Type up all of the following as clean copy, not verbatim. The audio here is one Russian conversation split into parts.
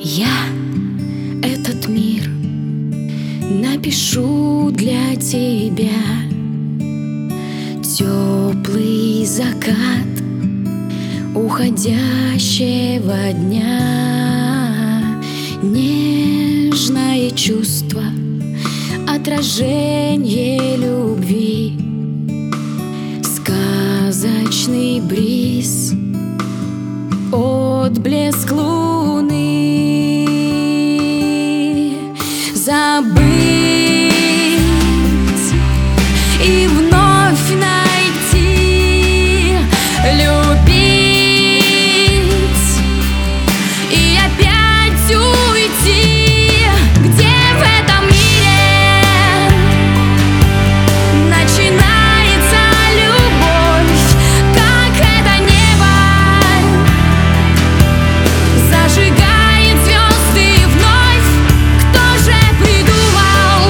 Я этот мир напишу для тебя. Теплый закат уходящего дня, нежное чувство, отражение любви, сказочный бриз, отблеск луны. Забыть и вновь найти, любить и опять уйти. Где в этом мире начинается любовь, как это небо зажигает звезды вновь? Кто же придумал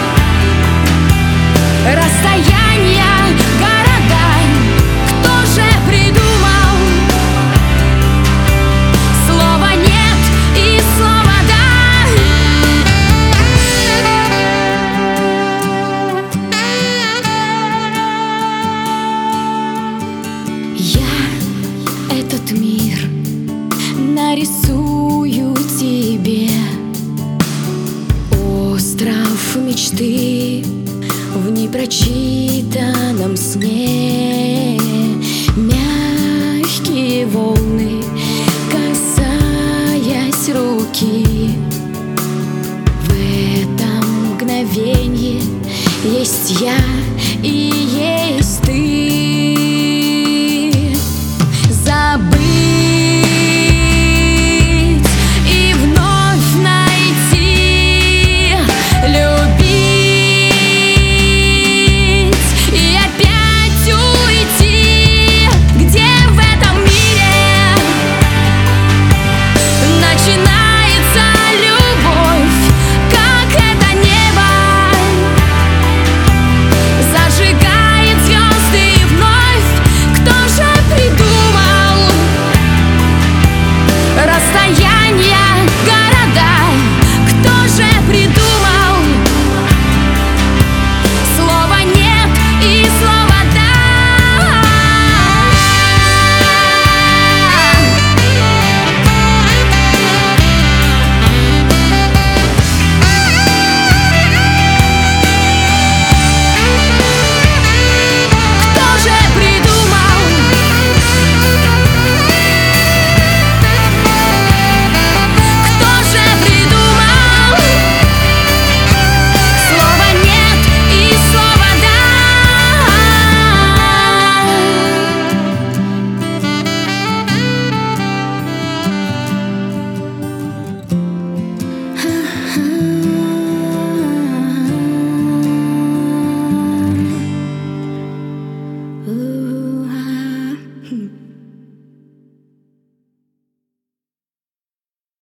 расстояния, города? Кто же придумал слова «нет» и слова «да»? Я этот мир нарисую тебе, остров мечты в непрочитанном сне. Мягкие волны, касаясь руки, в этом мгновенье есть я